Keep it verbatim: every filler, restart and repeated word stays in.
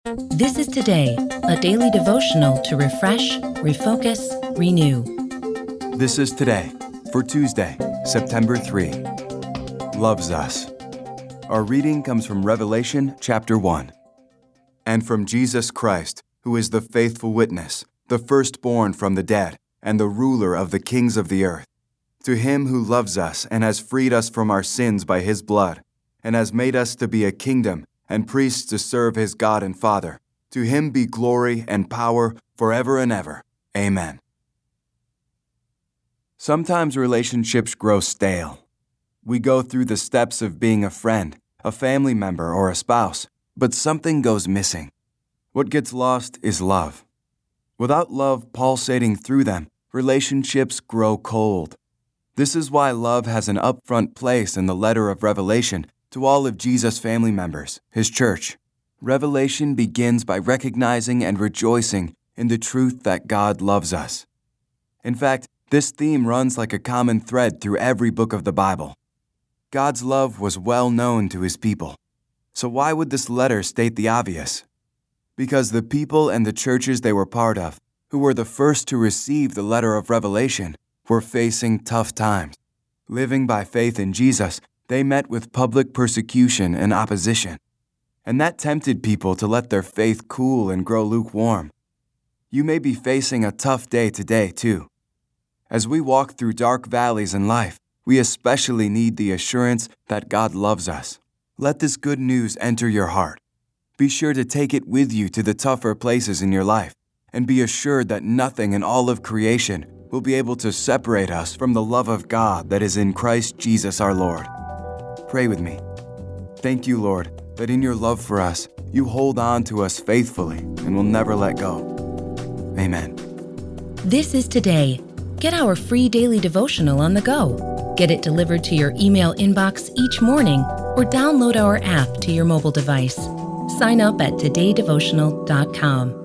This is Today, a daily devotional to refresh, refocus, renew. This is Today for Tuesday, September third. Loves us. Our reading comes from Revelation chapter one. And from Jesus Christ, who is the faithful witness, the firstborn from the dead, and the ruler of the kings of the earth. To him who loves us and has freed us from our sins by his blood, and has made us to be a kingdom and priests to serve his God and Father. To him be glory and power forever and ever. Amen. Sometimes relationships grow stale. We go through the steps of being a friend, a family member, or a spouse, but something goes missing. What gets lost is love. Without love pulsating through them, relationships grow cold. This is why love has an upfront place in the letter of Revelation to all of Jesus' family members, his church. Revelation begins by recognizing and rejoicing in the truth that God loves us. In fact, this theme runs like a common thread through every book of the Bible. God's love was well known to his people. So why would this letter state the obvious? Because the people and the churches they were part of, who were the first to receive the letter of Revelation, were facing tough times. Living by faith in Jesus, they met with public persecution and opposition. And that tempted people to let their faith cool and grow lukewarm. You may be facing a tough day today, too. As we walk through dark valleys in life, we especially need the assurance that God loves us. Let this good news enter your heart. Be sure to take it with you to the tougher places in your life, and be assured that nothing in all of creation will be able to separate us from the love of God that is in Christ Jesus our Lord. Pray with me. Thank you, Lord, that in your love for us, you hold on to us faithfully and will never let go. Amen. This is Today. Get our free daily devotional on the go. Get it delivered to your email inbox each morning or download our app to your mobile device. Sign up at today devotional dot com.